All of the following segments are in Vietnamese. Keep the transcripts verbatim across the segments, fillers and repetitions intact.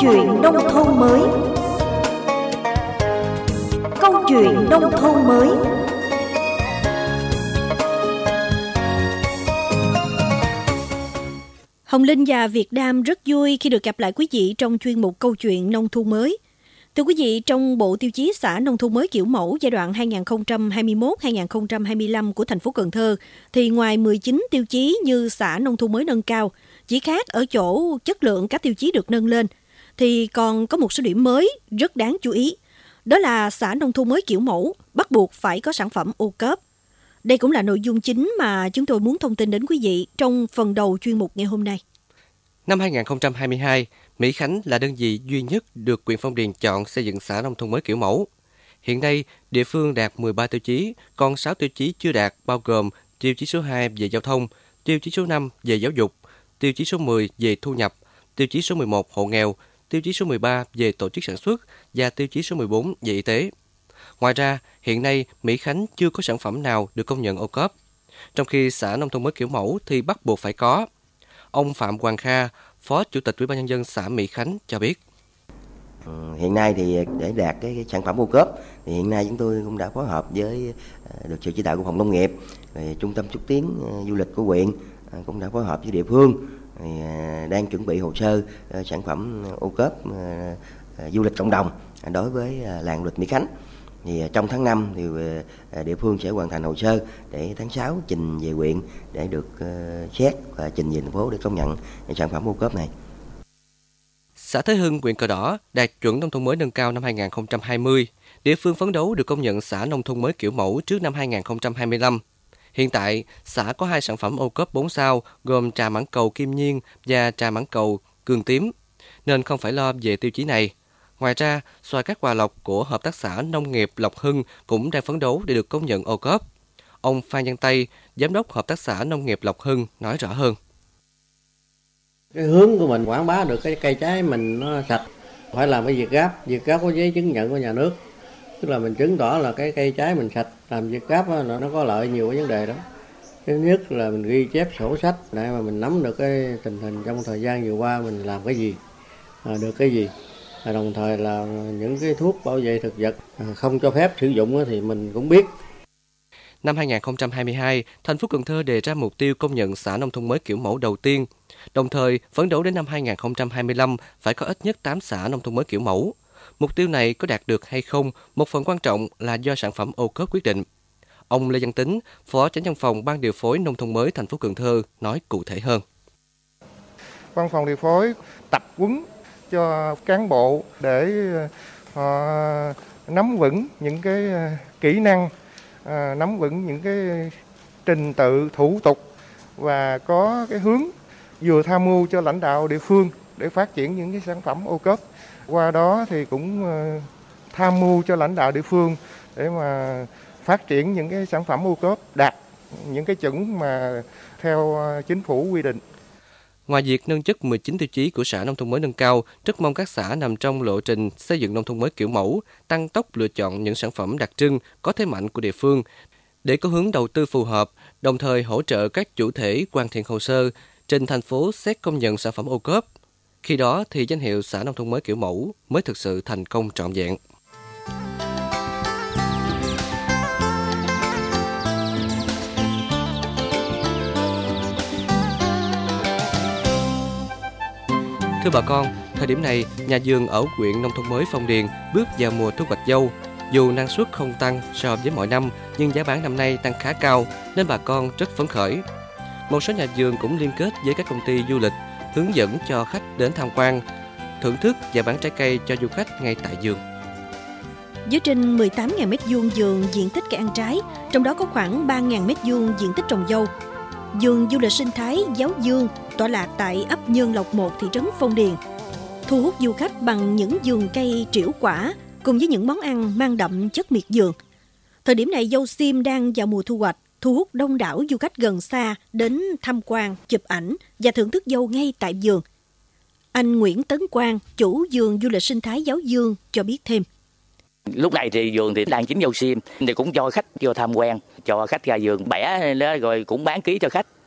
chuyện nông thôn mới. Câu chuyện nông thôn mới. Hồng Linh và Việt Nam rất vui khi được gặp lại quý vị trong chuyên mục Câu chuyện nông thôn mới. Thưa quý vị, trong Bộ Tiêu chí xã nông thôn mới kiểu mẫu giai đoạn hai nghìn không trăm hai mươi mốt đến hai nghìn không trăm hai mươi lăm của thành phố Cần Thơ, thì ngoài mười chín tiêu chí như xã nông thôn mới nâng cao, chỉ khác ở chỗ chất lượng các tiêu chí được nâng lên, thì còn có một số điểm mới rất đáng chú ý. Đó là xã nông thôn mới kiểu mẫu bắt buộc phải có sản phẩm ô cốp. Đây cũng là nội dung chính mà chúng tôi muốn thông tin đến quý vị trong phần đầu chuyên mục ngày hôm nay. Năm hai nghìn không trăm hai mươi hai, Mỹ Khánh là đơn vị duy nhất được huyện Phong Điền chọn xây dựng xã nông thôn mới kiểu mẫu. Hiện nay, địa phương đạt mười ba tiêu chí, còn sáu tiêu chí chưa đạt bao gồm tiêu chí số hai về giao thông, tiêu chí số năm về giáo dục, tiêu chí số mười về thu nhập, tiêu chí số mười một hộ nghèo, tiêu chí số mười ba về tổ chức sản xuất và tiêu chí số mười bốn về y tế. Ngoài ra, hiện nay Mỹ Khánh chưa có sản phẩm nào được công nhận ô cốp, trong khi xã nông thôn mới kiểu mẫu thì bắt buộc phải có. Ông Phạm Hoàng Kha, Phó Chủ tịch Ủy ban nhân dân xã Mỹ Khánh cho biết. Hiện nay thì để đạt cái, cái sản phẩm ô cốp thì hiện nay chúng tôi cũng đã phối hợp với được sự chỉ đạo của phòng nông nghiệp, rồi trung tâm xúc tiến du lịch của huyện cũng đã phối hợp với địa phương, thì đang chuẩn bị hồ sơ sản phẩm ô cốp du lịch cộng đồng đối với làng du lịch Mỹ Khánh. Thì trong tháng năm thì địa phương sẽ hoàn thành hồ sơ để tháng sáu trình về huyện để được xét và trình về thành phố để công nhận sản phẩm ô cốp này. Xã Thế Hưng, huyện Cờ Đỏ đạt chuẩn nông thôn mới nâng cao năm hai nghìn không trăm hai mươi. Địa phương phấn đấu được công nhận xã nông thôn mới kiểu mẫu trước năm hai nghìn không trăm hai mươi lăm. Hiện tại, xã có hai sản phẩm ô cốp bốn sao gồm trà mãng cầu Kim Nhiên và trà mãng cầu Cường Tím, nên không phải lo về tiêu chí này. Ngoài ra, xoài Cát Hòa Lộc của Hợp tác xã Nông nghiệp Lộc Hưng cũng đang phấn đấu để được công nhận ô cốp. Ông Phan Văn Tây, Giám đốc Hợp tác xã Nông nghiệp Lộc Hưng nói rõ hơn. Cái hướng của mình quảng bá được cái cây trái mình nó sạch, phải làm cái việc gáp, việc gáp có giấy chứng nhận của nhà nước. Tức là mình chứng tỏ là cái cây trái mình sạch, làm việc gáp đó, nó có lợi nhiều cái vấn đề đó. Thứ nhất là mình ghi chép sổ sách để mà mình nắm được cái tình hình trong thời gian vừa qua mình làm cái gì, được cái gì. Và đồng thời là những cái thuốc bảo vệ thực vật không cho phép sử dụng thì mình cũng biết. Năm hai nghìn không trăm hai mươi hai, thành phố Cần Thơ đề ra mục tiêu công nhận xã nông thôn mới kiểu mẫu đầu tiên. Đồng thời, phấn đấu đến năm hai nghìn không trăm hai mươi lăm phải có ít nhất tám xã nông thôn mới kiểu mẫu. Mục tiêu này có đạt được hay không, một phần quan trọng là do sản phẩm ô cốp quyết định. Ông Lê Văn Tính, Phó Chánh văn phòng Ban điều phối nông thôn mới thành phố Cần Thơ nói cụ thể hơn. Văn phòng điều phối tập huấn cho cán bộ để họ nắm vững những cái kỹ năng, nắm vững những cái trình tự thủ tục và có cái hướng vừa tham mưu cho lãnh đạo địa phương để phát triển những cái sản phẩm ô cốp. Qua đó thì cũng tham mưu cho lãnh đạo địa phương để mà phát triển những cái sản phẩm ô cốp đạt những cái chuẩn mà theo chính phủ quy định. Ngoài việc nâng chất mười chín tiêu chí của xã nông thôn mới nâng cao, rất mong các xã nằm trong lộ trình xây dựng nông thôn mới kiểu mẫu, tăng tốc lựa chọn những sản phẩm đặc trưng, có thế mạnh của địa phương, để có hướng đầu tư phù hợp, đồng thời hỗ trợ các chủ thể hoàn thiện hồ sơ, trình thành phố xét công nhận sản phẩm ô cốp. Khi đó thì danh hiệu xã nông thôn mới kiểu mẫu mới thực sự thành công trọn vẹn. Thưa bà con, thời điểm này, nhà vườn ở huyện nông thôn mới Phong Điền bước vào mùa thu hoạch dâu. Dù năng suất không tăng so với mọi năm, nhưng giá bán năm nay tăng khá cao nên bà con rất phấn khởi. Một số nhà vườn cũng liên kết với các công ty du lịch, hướng dẫn cho khách đến tham quan, thưởng thức và bán trái cây cho du khách ngay tại vườn. Với trên mười tám nghìn mét vuông vườn diện tích cây ăn trái, trong đó có khoảng ba nghìn mét vuông diện tích trồng dâu. Vườn du lịch sinh thái Giáo Dương tọa lạc tại ấp Nhơn Lộc một, thị trấn Phong Điền, thu hút du khách bằng những vườn cây trĩu quả cùng với những món ăn mang đậm chất miệt vườn. Thời điểm này dâu sim đang vào mùa thu hoạch, thu hút đông đảo du khách gần xa đến tham quan, chụp ảnh và thưởng thức dâu ngay tại vườn. Anh Nguyễn Tấn Quang, chủ vườn du lịch sinh thái Giáo Dương cho biết thêm. Lúc này thì vườn thì đang chín dâu sim thì cũng cho khách vô tham quan, cho khách ra vườn bẻ rồi cũng bán ký cho khách.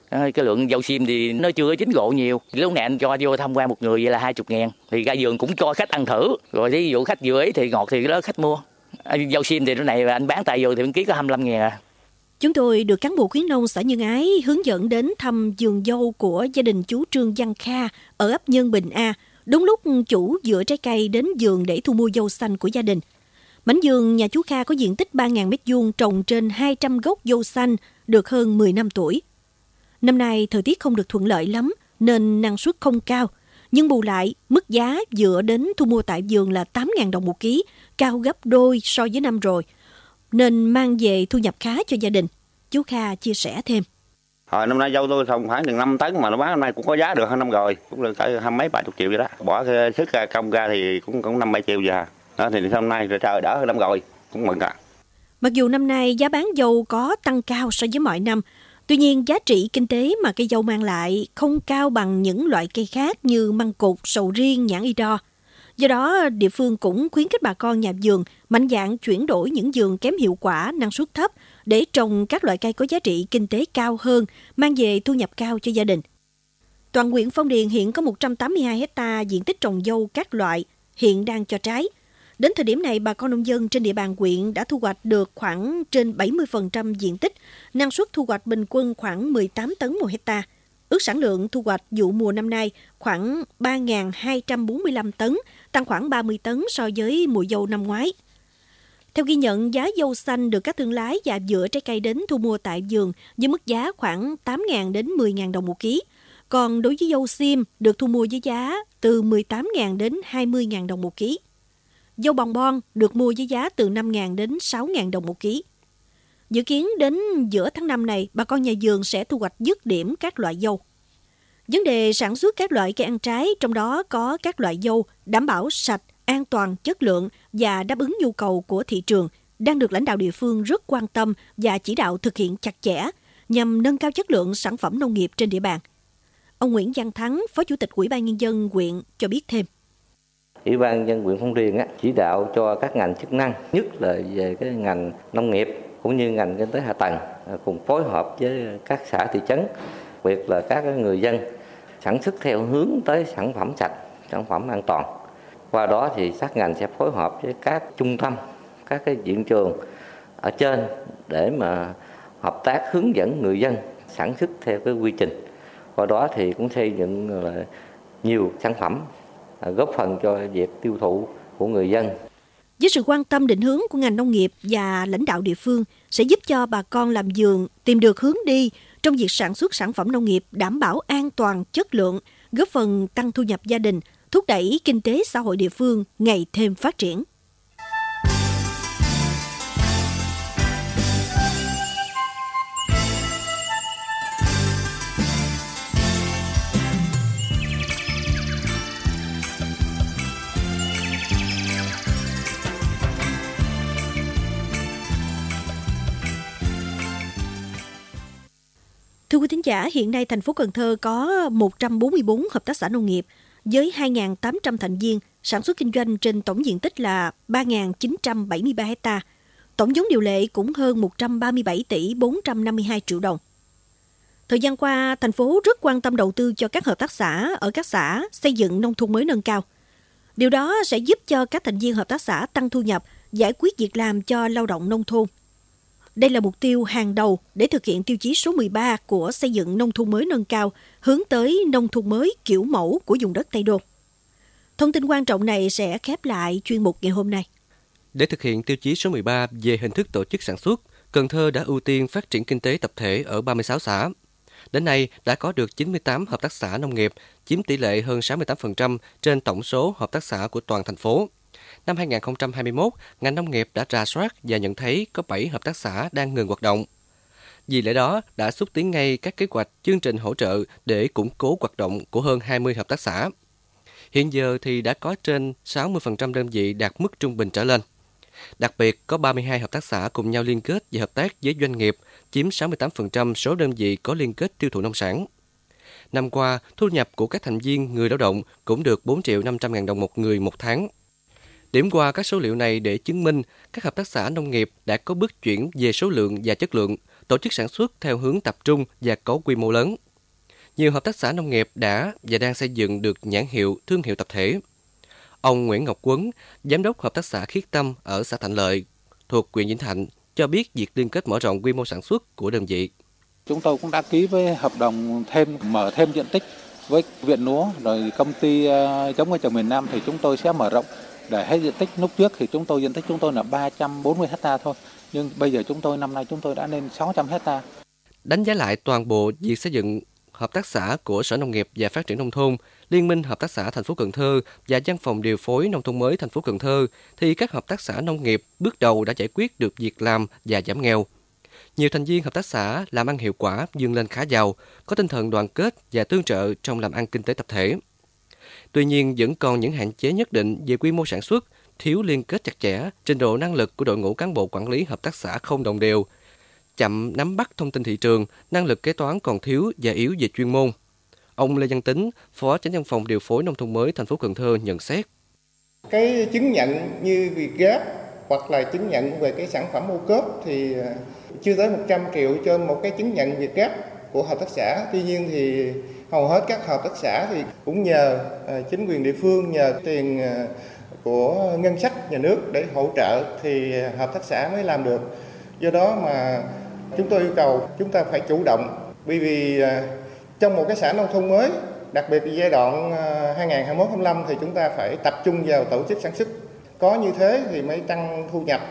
Cái lượng dâu xiêm thì nó chưa chín rộ nhiều. Lúc này anh cho vô tham quan một người vậy là hai mươi ngàn. Thì ra vườn cũng cho khách ăn thử. Rồi ví dụ khách vừa ấy thì ngọt thì đó khách mua. Dâu xiêm thì lúc này anh bán tại vườn thì một ký có hai mươi lăm ngàn à. Chúng tôi được cán bộ khuyến nông xã Nhân Ái hướng dẫn đến thăm vườn dâu của gia đình chú Trương Văn Kha ở ấp Nhân Bình A. Đúng lúc chủ dựa trái cây đến vườn để thu mua dâu xanh của gia đình. Mảnh vườn nhà chú Kha có diện tích ba nghìn mét vuông, trồng trên hai trăm gốc dâu xanh được hơn mười năm tuổi. Năm nay thời tiết không được thuận lợi lắm nên năng suất không cao. Nhưng bù lại, mức giá dựa đến thu mua tại vườn là tám nghìn đồng một ký, cao gấp đôi so với năm rồi. Nên mang về thu nhập khá cho gia đình. Chú Kha chia sẻ thêm. Hồi năm nay dâu tôi trồng khoảng chừng năm tấn mà nó bán năm nay cũng có giá được hơn năm rồi, cũng là tới hai mấy ba chục triệu vậy đó. Bỏ cái sức công ra thì cũng cũng năm bảy triệu giờ. Đó thì năm nay trời đỡ hơn năm rồi, cũng mừng cả. Mặc dù năm nay giá bán dâu có tăng cao so với mọi năm, tuy nhiên giá trị kinh tế mà cây dâu mang lại không cao bằng những loại cây khác như măng cụt, sầu riêng, nhãn y đo. Do đó, địa phương cũng khuyến khích bà con nhà vườn mạnh dạn chuyển đổi những vườn kém hiệu quả, năng suất thấp để trồng các loại cây có giá trị kinh tế cao hơn, mang về thu nhập cao cho gia đình. Toàn huyện Phong Điền hiện có một trăm tám mươi hai hecta diện tích trồng dâu các loại, hiện đang cho trái. Đến thời điểm này, bà con nông dân trên địa bàn huyện đã thu hoạch được khoảng trên bảy mươi phần trăm diện tích, năng suất thu hoạch bình quân khoảng mười tám tấn một hecta. Ước sản lượng thu hoạch vụ mùa năm nay khoảng ba nghìn hai trăm bốn mươi lăm tấn, tăng khoảng ba mươi tấn so với mùa dâu năm ngoái. Theo ghi nhận, giá dâu xanh được các thương lái và vựa trái cây đến thu mua tại vườn với mức giá khoảng tám nghìn đến mười nghìn đồng một ký. Còn đối với dâu xiêm được thu mua với giá từ mười tám nghìn đến hai mươi nghìn đồng một ký. Dâu bòn bon được mua với giá từ năm nghìn đến sáu nghìn đồng một ký. Dự kiến đến giữa tháng năm này, bà con nhà vườn sẽ thu hoạch dứt điểm các loại dâu. Vấn đề sản xuất các loại cây ăn trái, trong đó có các loại dâu đảm bảo sạch, an toàn, chất lượng và đáp ứng nhu cầu của thị trường, đang được lãnh đạo địa phương rất quan tâm và chỉ đạo thực hiện chặt chẽ nhằm nâng cao chất lượng sản phẩm nông nghiệp trên địa bàn. Ông Nguyễn Văn Thắng, Phó Chủ tịch Ủy ban Nhân dân huyện cho biết thêm. Ủy ban nhân dân huyện Phong Điền chỉ đạo cho các ngành chức năng, nhất là về cái ngành nông nghiệp cũng như ngành kinh tế hạ tầng cùng phối hợp với các xã thị trấn, đặc biệt là các người dân sản xuất theo hướng tới sản phẩm sạch, sản phẩm an toàn. Qua đó thì các ngành sẽ phối hợp với các trung tâm, các cái viện trường ở trên để mà hợp tác hướng dẫn người dân sản xuất theo cái quy trình. Qua đó thì cũng xây dựng là nhiều sản phẩm góp phần cho việc tiêu thụ của người dân. Với sự quan tâm định hướng của ngành nông nghiệp và lãnh đạo địa phương sẽ giúp cho bà con làm vườn tìm được hướng đi trong việc sản xuất sản phẩm nông nghiệp đảm bảo an toàn, chất lượng, góp phần tăng thu nhập gia đình, thúc đẩy kinh tế xã hội địa phương ngày thêm phát triển. Thưa quý thính giả, hiện nay thành phố Cần Thơ có một trăm bốn mươi tư hợp tác xã nông nghiệp với hai nghìn tám trăm thành viên sản xuất kinh doanh trên tổng diện tích là ba nghìn chín trăm bảy mươi ba hecta. Tổng vốn điều lệ cũng hơn một trăm ba mươi bảy tỷ bốn trăm năm mươi hai triệu đồng. Thời gian qua, thành phố rất quan tâm đầu tư cho các hợp tác xã ở các xã xây dựng nông thôn mới nâng cao. Điều đó sẽ giúp cho các thành viên hợp tác xã tăng thu nhập, giải quyết việc làm cho lao động nông thôn. Đây là mục tiêu hàng đầu để thực hiện tiêu chí số mười ba của xây dựng nông thôn mới nâng cao, hướng tới nông thôn mới kiểu mẫu của vùng đất Tây Đô. Thông tin quan trọng này sẽ khép lại chuyên mục ngày hôm nay. Để thực hiện tiêu chí số mười ba về hình thức tổ chức sản xuất, Cần Thơ đã ưu tiên phát triển kinh tế tập thể ở ba mươi sáu xã. Đến nay đã có được chín mươi tám hợp tác xã nông nghiệp, chiếm tỷ lệ hơn sáu mươi tám phần trăm trên tổng số hợp tác xã của toàn thành phố. Năm hai nghìn không trăm hai mươi mốt, ngành nông nghiệp đã rà soát và nhận thấy có bảy hợp tác xã đang ngừng hoạt động. Vì lẽ đó, đã xúc tiến ngay các kế hoạch chương trình hỗ trợ để củng cố hoạt động của hơn hai mươi hợp tác xã. Hiện giờ thì đã có trên sáu mươi phần trăm đơn vị đạt mức trung bình trở lên. Đặc biệt, có ba mươi hai hợp tác xã cùng nhau liên kết và hợp tác với doanh nghiệp, chiếm sáu mươi tám phần trăm số đơn vị có liên kết tiêu thụ nông sản. Năm qua, thu nhập của các thành viên người lao động cũng được bốn triệu năm trăm ngàn đồng một người một tháng. Điểm qua các số liệu này để chứng minh các hợp tác xã nông nghiệp đã có bước chuyển về số lượng và chất lượng, tổ chức sản xuất theo hướng tập trung và có quy mô lớn. nhiều hợp tác xã nông nghiệp đã và đang xây dựng được nhãn hiệu, thương hiệu tập thể. Ông Nguyễn Ngọc Quấn, Giám đốc Hợp tác xã Khiết Tâm ở xã Thạnh Lợi, thuộc huyện Vĩnh Thạnh, cho biết việc liên kết mở rộng quy mô sản xuất của đơn vị. Chúng tôi cũng đã ký với hợp đồng thêm mở thêm diện tích với viện lúa, rồi công ty giống cây trồng miền Nam thì chúng tôi sẽ mở rộng để hết diện tích. Lúc trước thì chúng tôi diện tích chúng tôi là ba trăm bốn mươi ha thôi, nhưng bây giờ chúng tôi năm nay chúng tôi đã lên sáu trăm ha. Đánh giá lại toàn bộ việc xây dựng hợp tác xã của Sở Nông nghiệp và Phát triển nông thôn, Liên minh Hợp tác xã thành phố Cần Thơ và Văn phòng điều phối nông thôn mới thành phố Cần Thơ, thì các hợp tác xã nông nghiệp bước đầu đã giải quyết được việc làm và giảm nghèo. Nhiều thành viên hợp tác xã làm ăn hiệu quả, vươn lên khá giàu, có tinh thần đoàn kết và tương trợ trong làm ăn kinh tế tập thể. Tuy nhiên, vẫn còn những hạn chế nhất định về quy mô sản xuất, thiếu liên kết chặt chẽ, trình độ năng lực của đội ngũ cán bộ quản lý hợp tác xã không đồng đều, chậm nắm bắt thông tin thị trường, năng lực kế toán còn thiếu và yếu về chuyên môn. Ông Lê Văn Tính, Phó Chánh văn phòng điều phối nông thôn mới thành phố Cần Thơ nhận xét: Cái chứng nhận như Việt Gáp hoặc là chứng nhận về cái sản phẩm ô cốp thì chưa tới một trăm triệu cho một cái chứng nhận Việt Gáp của hợp tác xã. Tuy nhiên thì hầu hết các hợp tác xã thì cũng nhờ chính quyền địa phương, nhờ tiền của ngân sách nhà nước để hỗ trợ thì hợp tác xã mới làm được. Do đó mà chúng tôi yêu cầu chúng ta phải chủ động, bởi vì trong một cái xã nông thôn mới, đặc biệt giai đoạn hai nghìn không trăm hai mươi mốt đến hai nghìn không trăm hai mươi lăm thì chúng ta phải tập trung vào tổ chức sản xuất. Có như thế thì mới tăng thu nhập.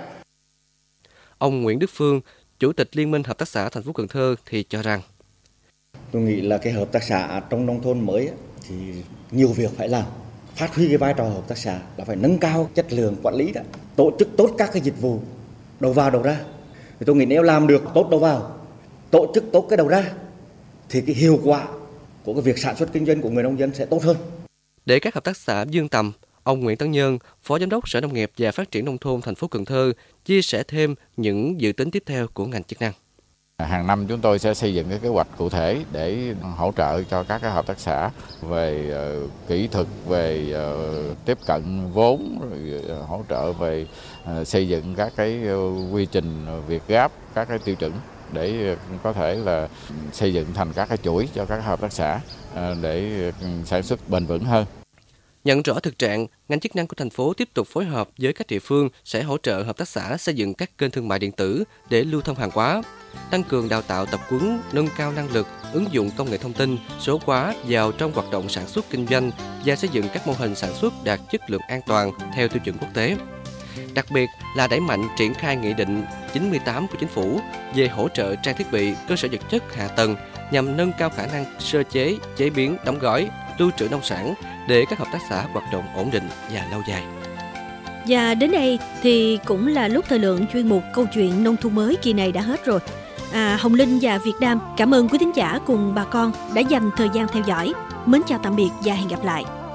Ông Nguyễn Đức Phương, Chủ tịch Liên minh Hợp tác xã thành phố Cần Thơ thì cho rằng: Tôi nghĩ là cái hợp tác xã trong nông thôn mới thì nhiều việc phải làm. Phát huy cái vai trò hợp tác xã là phải nâng cao chất lượng quản lý đó, tổ chức tốt các cái dịch vụ đầu vào đầu ra. Thì tôi nghĩ nếu làm được tốt đầu vào, tổ chức tốt cái đầu ra thì cái hiệu quả của cái việc sản xuất kinh doanh của người nông dân sẽ tốt hơn. Để các hợp tác xã vươn tầm, ông Nguyễn Tấn Nhân, Phó Giám đốc Sở Nông nghiệp và Phát triển nông thôn thành phố Cần Thơ chia sẻ thêm những dự tính tiếp theo của ngành chức năng. Hàng năm chúng tôi sẽ xây dựng cái kế hoạch cụ thể để hỗ trợ cho các cái hợp tác xã về uh, kỹ thuật, về uh, tiếp cận vốn, rồi uh, hỗ trợ về uh, xây dựng các cái uh, quy trình Việt Gáp, các cái tiêu chuẩn để uh, có thể là xây dựng thành các cái chuỗi cho các hợp tác xã uh, để uh, sản xuất bền vững hơn. Nhận rõ thực trạng, ngành chức năng của thành phố tiếp tục phối hợp với các địa phương sẽ hỗ trợ hợp tác xã xây dựng các kênh thương mại điện tử để lưu thông hàng hóa, tăng cường đào tạo tập huấn, nâng cao năng lực, ứng dụng công nghệ thông tin, số hóa vào trong hoạt động sản xuất kinh doanh và xây dựng các mô hình sản xuất đạt chất lượng an toàn theo tiêu chuẩn quốc tế. Đặc biệt là đẩy mạnh triển khai Nghị định chín mươi tám của Chính phủ về hỗ trợ trang thiết bị, cơ sở vật chất, hạ tầng nhằm nâng cao khả năng sơ chế, chế biến, đóng gói, lưu trữ nông sản để các hợp tác xã hoạt động ổn định và lâu dài. Và đến đây thì cũng là lúc thời lượng chuyên mục Câu chuyện nông thôn mới kỳ này đã hết rồi. À, Hồng Linh và Việt Nam cảm ơn quý thính giả cùng bà con đã dành thời gian theo dõi. Mến chào tạm biệt và hẹn gặp lại.